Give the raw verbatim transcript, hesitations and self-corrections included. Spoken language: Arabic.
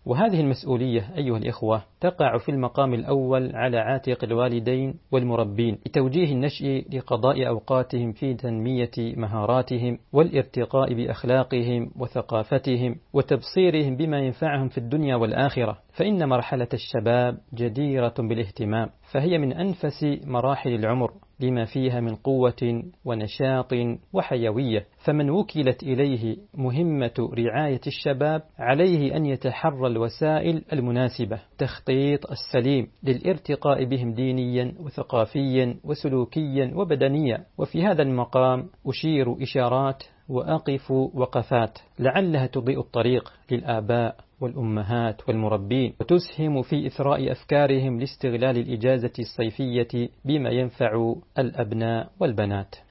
وهذه المسؤولية أيها الإخوة تقع في المقام الأول على عاتق الوالدين والمربين لتوجيه النشء لقضاء أوقاتهم في تنمية مهاراتهم والارتقاء بأخلاقهم وثقافتهم وتبصيرهم بما ينفعهم في الدنيا والآخرة، فإن مرحلة الشباب جديرة بالاهتمام، فهي من أنفس مراحل العمر لما فيها من قوة ونشاط وحيوية، فمن وكلت إليه مهمة رعاية الشباب عليه أن يتحرى الوسائل المناسبة، تخطيط السليم للارتقاء بهم دينيا وثقافيا وسلوكيا وبدنيا. وفي هذا المقام أشير إشارات وأقف وقفات لعلها تضيء الطريق للآباء والأمهات والمربين، وتسهم في إثراء أفكارهم لاستغلال الإجازة الصيفية بما ينفع الأبناء والبنات.